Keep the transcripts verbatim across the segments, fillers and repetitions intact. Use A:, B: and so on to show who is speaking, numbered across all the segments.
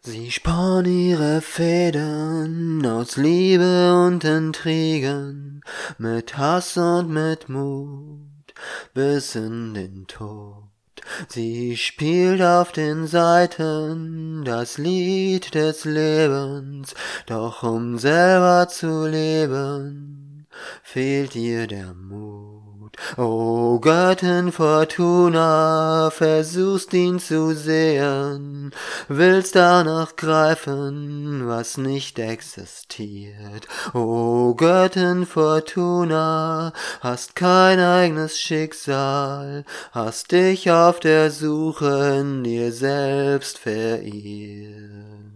A: Sie spann ihre Fäden aus Liebe und Intrigen, mit Hass und mit Mut, bis in den Tod. Sie spielt auf den Saiten das Lied des Lebens, doch um selber zu leben, fehlt ihr der Mut. O Göttin Fortuna, versuchst ihn zu sehen, willst danach greifen, was nicht existiert. O Göttin Fortuna, hast kein eigenes Schicksal, hast dich auf der Suche in dir selbst verirrt.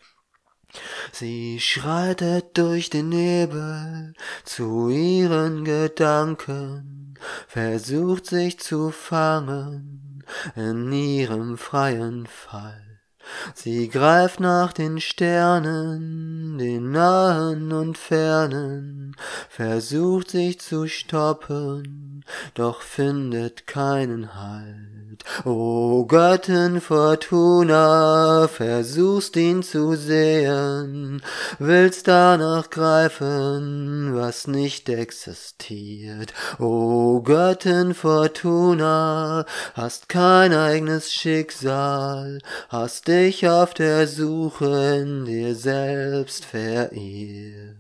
A: Sie schreitet durch den Nebel zu ihren Gedanken, versucht sich zu fangen in ihrem freien Fall. Sie greift nach den Sternen, den nahen und fernen, versucht sich zu stoppen, doch findet keinen Halt. O Göttin Fortuna, versuchst ihn zu sehen, willst danach greifen, was nicht existiert. O Göttin Fortuna, hast kein eigenes Schicksal, hast dich auf der Suche in dir selbst verirrt.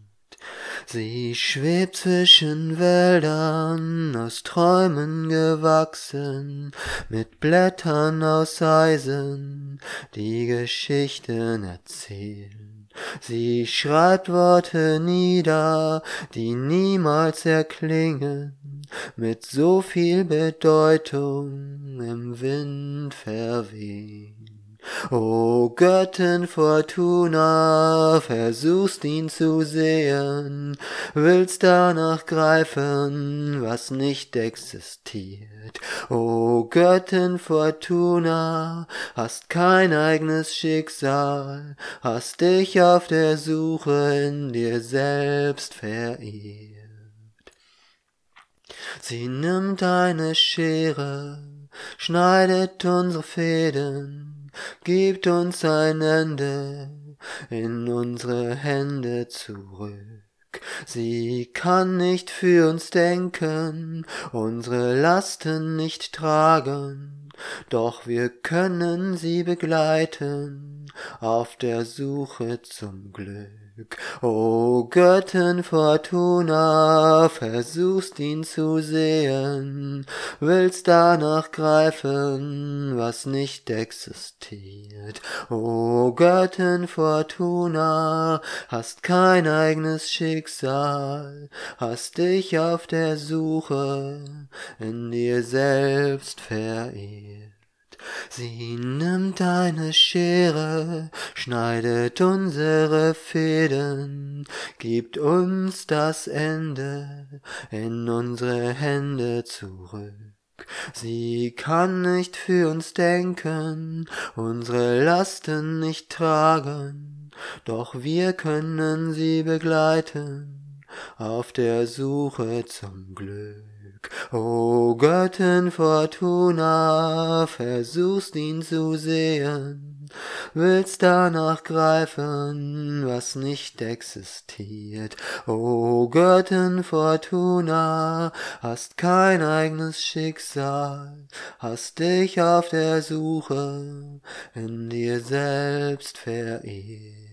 A: Sie schwebt zwischen Wäldern, aus Träumen gewachsen, mit Blättern aus Eisen, die Geschichten erzählen. Sie schreibt Worte nieder, die niemals erklingen, mit so viel Bedeutung im Wind verwehen. O Göttin Fortuna, versuchst ihn zu sehen, willst danach greifen, was nicht existiert. O Göttin Fortuna, hast kein eigenes Schicksal, hast dich auf der Suche in dir selbst verirrt. Sie nimmt eine Schere, schneidet unsere Fäden, gibt uns ein Ende in unsere Hände zurück. Sie kann nicht für uns denken, unsere Lasten nicht tragen, doch wir können sie begleiten auf der Suche zum Glück. O Göttin Fortuna, versuchst ihn zu sehen, willst danach greifen, was nicht existiert. O Göttin Fortuna, hast kein eigenes Schicksal, hast dich auf der Suche in dir selbst verirrt. Sie nimmt eine Schere, schneidet unsere Fäden, gibt uns das Ende in unsere Hände zurück. Sie kann nicht für uns denken, unsere Lasten nicht tragen, doch wir können sie begleiten auf der Suche zum Glück. O Göttin Fortuna, versuchst ihn zu sehen, willst danach greifen, was nicht existiert. O Göttin Fortuna, hast kein eigenes Schicksal, hast dich auf der Suche in dir selbst verirrt.